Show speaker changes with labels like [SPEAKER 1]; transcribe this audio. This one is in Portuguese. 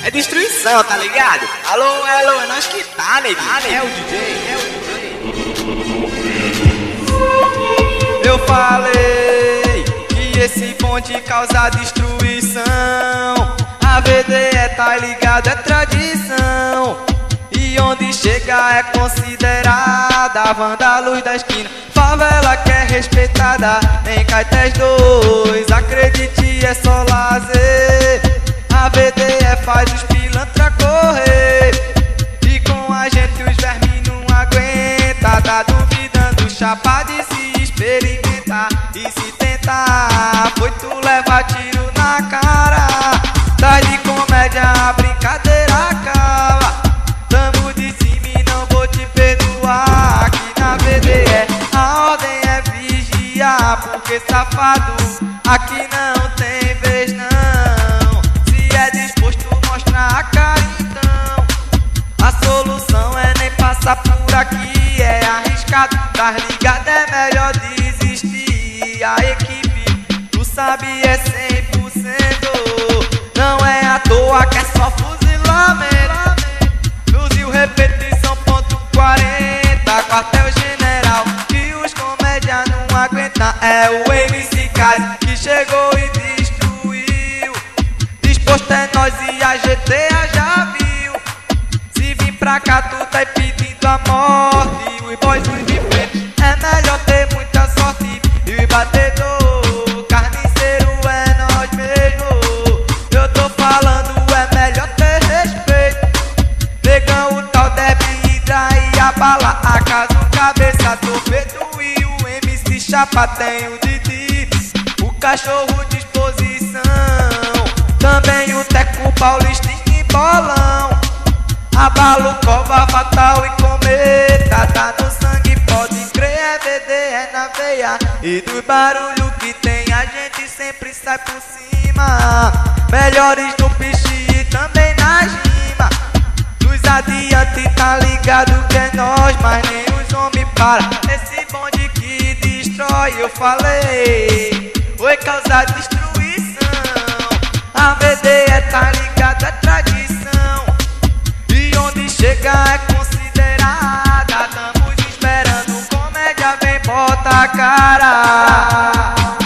[SPEAKER 1] É destruição, tá ligado? Alô, alô, é nós que tá, neguinho.
[SPEAKER 2] É o DJ,
[SPEAKER 3] Eu falei que esse bonde causa destruição. A VDE tá ligado, é tradição. E onde chega é considerada a vândalus da esquina. Favela que é respeitada em Caetés 2. Acredite, é só lazer. A VDE faz os pilantra correr. E com a gente os vermes não aguenta. Tá duvidando, chapa de se experimentar. E se tentar, foi tu levar tiro na cara. Tá de comédia, a brincadeira acaba. Tamo de cima e não vou te perdoar. Aqui na VDE a ordem é vigiar. Porque safado, aqui não tem vez não. Se é disposto, mostra a cara então. A solução é nem passar por aqui. É arriscado, tá ligado, é melhor desistir. A equipe, tu sabe, é 100%. Não é à toa que é só fuzilamento. Fuzil repetição ponto 40. Quartel general que os comédia não aguentam. É o MC Kaz que chegou e destruiu. Disposto é nós e a GTA já viu. Se vir pra cá tu tá pedindo a morte. Os boys de frente é melhor ter muita sorte. E o batedor, carniceiro é nós mesmo. Eu tô falando, é melhor ter respeito. Negão o tal deve hidra e a bala. Acaso cabeça torpedo e o MC Chapa tem o Didi. O cachorro disposição. Também o Teco Paulista e bolão. Abalo, cova, fatal e cometa. Tá no sangue, pode crer, é VDE na veia. E do barulho que tem a gente sempre sai por cima. Melhores no piche e também na rima. Dos adiante tá ligado que é nós, mas nem os homens para. Esse bonde que destrói, eu falei, foi causar destruição. A VDE tá ligado, é tradição. E onde chega é considerada. Estamos esperando, comédia vem, bota a cara.